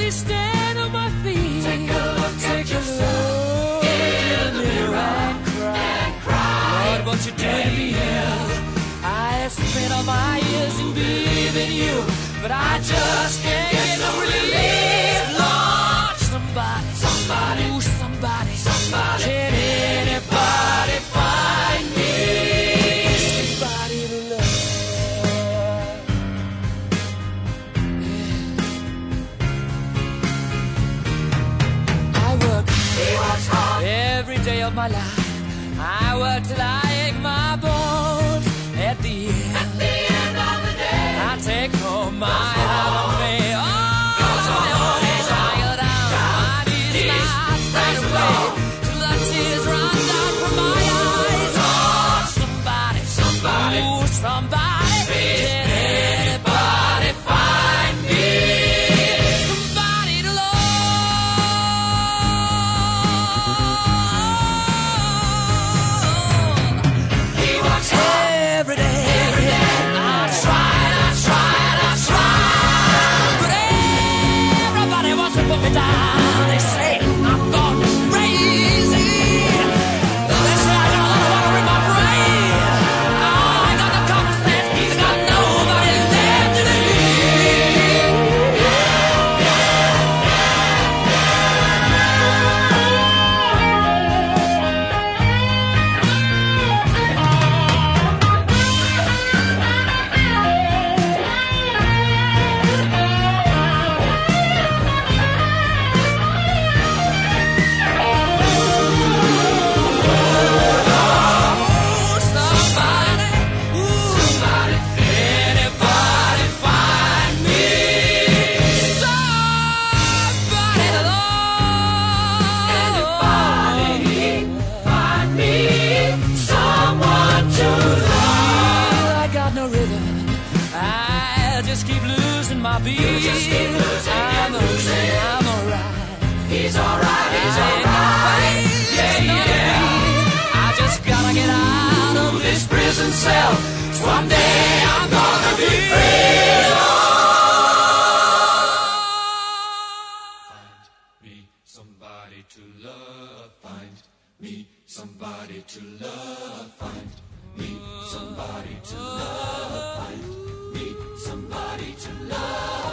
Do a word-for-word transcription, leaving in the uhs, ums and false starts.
me stand on my feet. Take a look Take at a yourself look in the mirror and cry. and cry. Lord, what you doing to me? I have spent all my years in believing you, but I just can't get no relief. Lord, somebody, Somebody, ooh, somebody, somebody. can anybody find me somebody to love? Yeah. I work He works hard every day of my life. I work till I ache my bones. At the end, at the end of the day. I take home my heart of me. Oh, Goes on, he's tired out. My knees now stand away till the tears run down from my eyes. Oh, somebody, Somebody. ooh, somebody, Please, can anybody find me somebody to love? He works hard Every day, every day. I tried, I tried, I tried, but everybody wants to put me down. They say I'm gone crazy. They say I got a lot of water in my brain. Oh, I got the common sense, I got nobody left to leave. Oh, somebody, ooh, Somebody, anybody find me somebody to love? anybody find me someone to love. I got no rhythm. I just keep losing my beat. You just keep losing I'm and losing. okay, I'm alright. He's alright, he's I ain't no alright. face, Yeah, no yeah. feet. I just gotta get out of this prison cell. Someday I'm gonna be free. Find me somebody to love. Find me somebody to love. Find me somebody to love. Find me somebody to love.